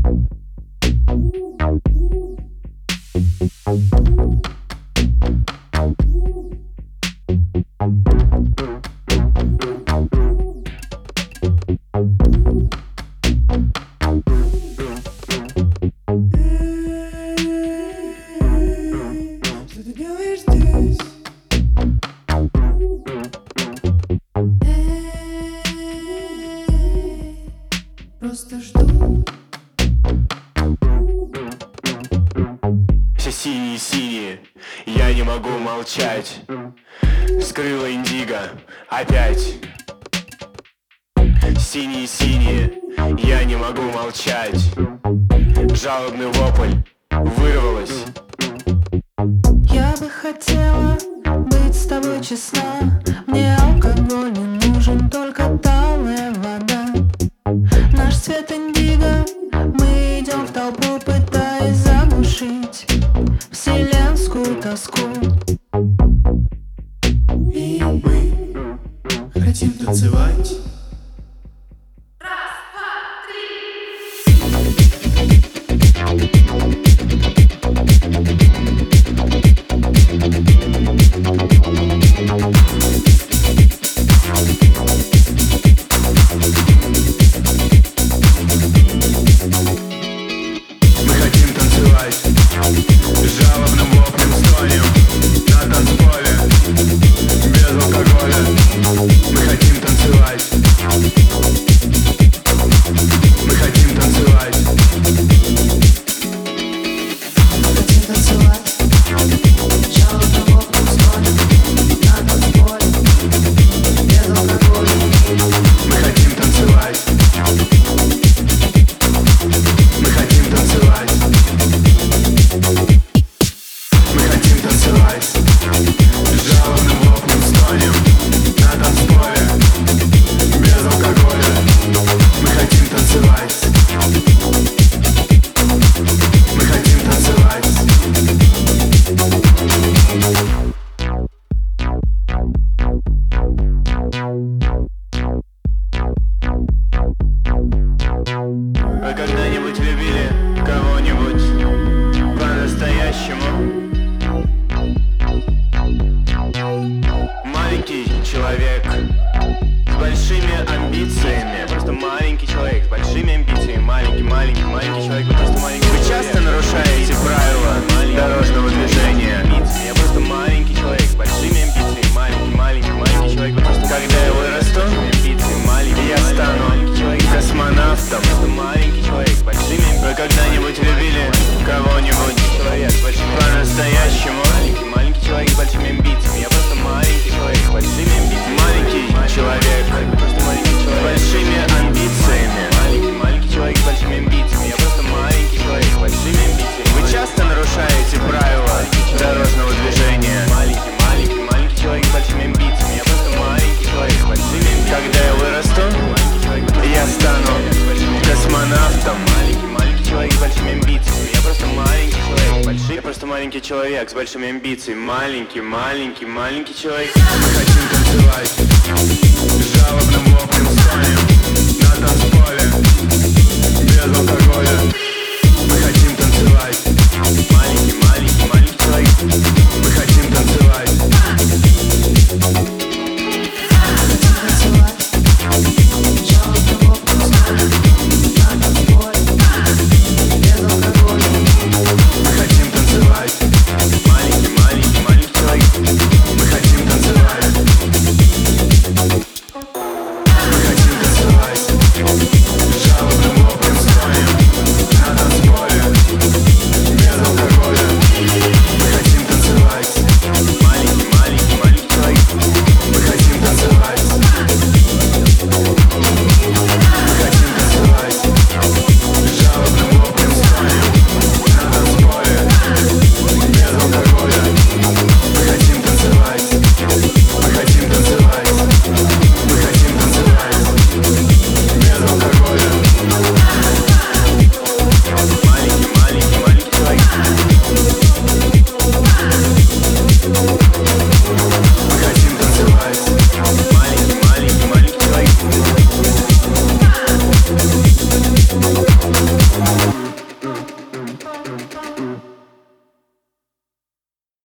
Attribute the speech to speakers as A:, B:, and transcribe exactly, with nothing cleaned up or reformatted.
A: Просто жду.
B: Все синие-синие, я не могу молчать. Скрыла индиго опять. Синие-синие, я не могу молчать. Жалобный вопль вырвалась.
A: Я бы хотела быть с тобой честна. Мне алкоголь не нужен, только талая вода. Наш цвет индиго, мы идем в толпу, пытаясь заглушить вселенскую тоску. И мы хотим танцевать.
B: Жалобным воплем стонем на танцполе без алкоголя. Мы хотим танцевать. Мы хотим танцевать.
A: Хотим танцевать. Жалобным воплем стонем на танцполе без алкоголя.
B: Мы хотим танцевать. Мы хотим танцевать. Жалобным воплем стонем на танцполе без алкоголя. Мы хотим танцевать. Мы хотим танцевать. Вы когда-нибудь любили кого-нибудь по-настоящему? Маленький человек с большими амбициями. Просто маленький человек с большими амбициями. Маленький, маленький, маленький человек. Вы просто маленький. Вы часто нарушаете правила дорожного движения. Я просто маленький человек с большими амбициями. Маленький, маленький, маленький человек. Вы просто когда я вырасту, я стану космонавтом. Маленький человек с большими амбициями. Вы когда-нибудь любили кого-нибудь по-настоящему? Маленький, маленький человек с большими амбициями. Я просто маленький человек с большими амбициями. Маленький человек, просто маленький человек с большими амбициями. Маленький, маленький человек с большими амбициями. Я просто маленький человек с большими амбициями. Вы часто нарушаете правила дорожного движения? Маленький, маленький, маленький человек с большими амбициями. Я просто маленький человек с большими амбициями. Когда я вырасту, я стану космонавтом. Маленький, маленький человек с большими амбициями. Я просто маленький человек с большими. Я просто маленький человек с большими амбициями. Маленький, маленький, маленький человек. Мы хотим танцевать. Жалобным воплем стонем